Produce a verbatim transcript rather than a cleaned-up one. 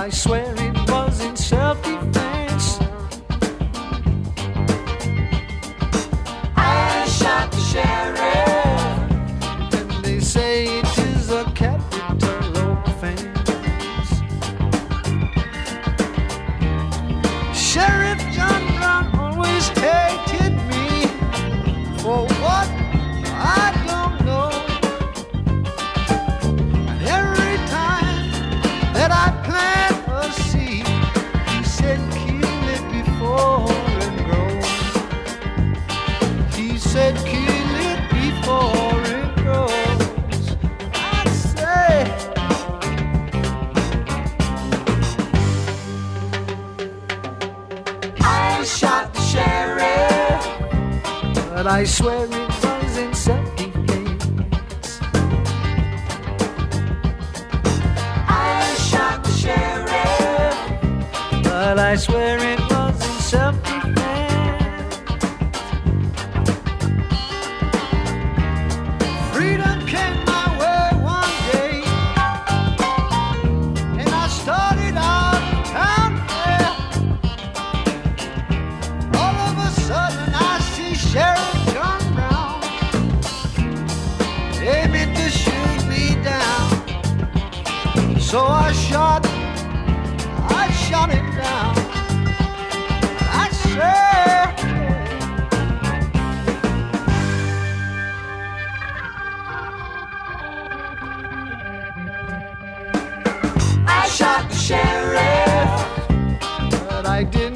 I swear it was in self-defense. I shot the sheriff, and they say it is a capital offense. Sheriff John Brown always hated me for what I don't know. And every time that I plant a seed, he said kill it before it grows. He said kill it before it grows. I say I shot the sheriff, but I swear it was in self-defense. I shot the sheriff, but I swear it was in self-defense. Freedom came my way one day, and I started out of town there. All of a sudden I see Sheriff John Brown aiming to shoot me down. So I shot, I shot him down. I said, I shot the sheriff, but I didn't